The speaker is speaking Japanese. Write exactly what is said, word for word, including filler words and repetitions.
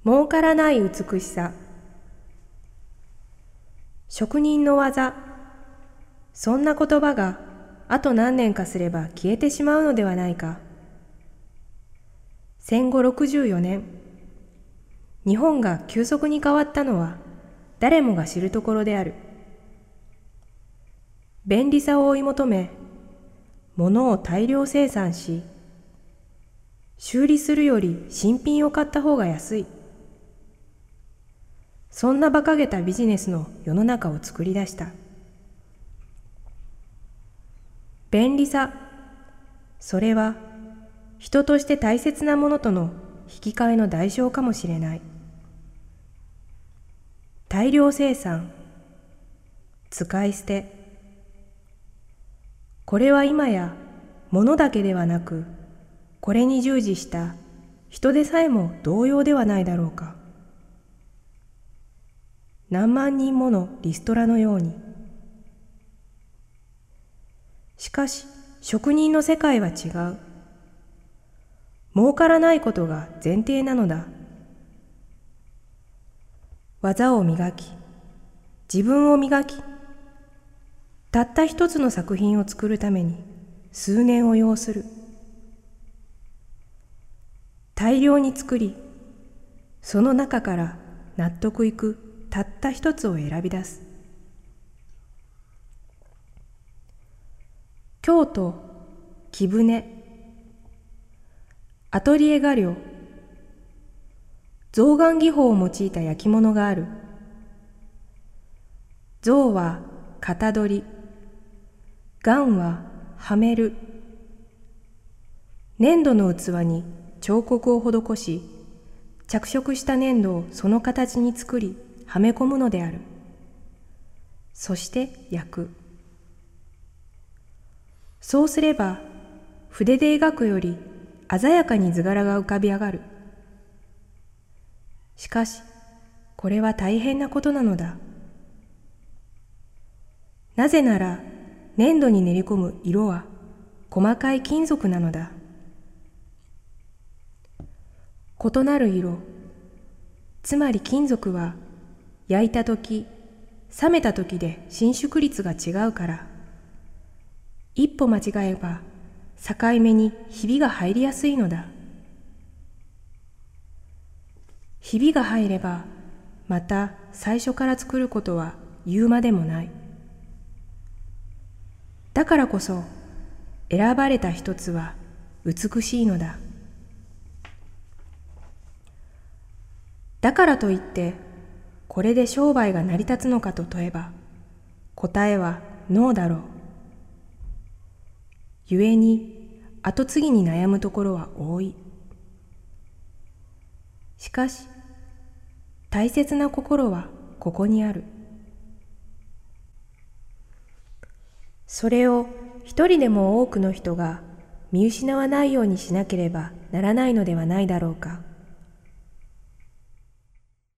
儲からない美しさ。職人の技。そんな言葉があと何年かすれば消えてしまうのではないか。戦後ろくじゅうよねん、日本が急速に変わったのは誰もが知るところである。便利さを追い求め、物を大量生産し、修理するより新品を買った方が安い。そんな馬鹿げたビジネスの世の中を作り出した。便利さ、それは人として大切なものとの引き換えの代償かもしれない。大量生産、使い捨て。これは今や物だけではなく、これに従事した人でさえも同様ではないだろうか。何万人ものリストラのように。しかし職人の世界は違う。儲からないことが前提なのだ。技を磨き、自分を磨き、たった一つの作品を作るために数年を要する。大量に作り、その中から納得いくたった一つを選び出す。京都貴船アトリエ画寮。象眼技法を用いた焼き物がある。象は型取り、眼ははめる。粘土の器に彫刻を施し、着色した粘土をその形に作り、はめ込むのである。そして焼く。そうすれば、筆で描くより鮮やかに図柄が浮かび上がる。しかし、これは大変なことなのだ。なぜなら、粘土に練り込む色は細かい金属なのだ。異なる色、つまり金属は焼いたとき、冷めたときで伸縮率が違うから、一歩間違えば境目にひびが入りやすいのだ。ひびが入れば、また最初から作ることは言うまでもない。だからこそ、選ばれた一つは美しいのだ。だからといって、これで商売が成り立つのかと問えば、答えはノーだろう。故に、後継ぎに悩むところは多い。しかし、大切な心はここにある。それを一人でも多くの人が見失わないようにしなければならないのではないだろうか。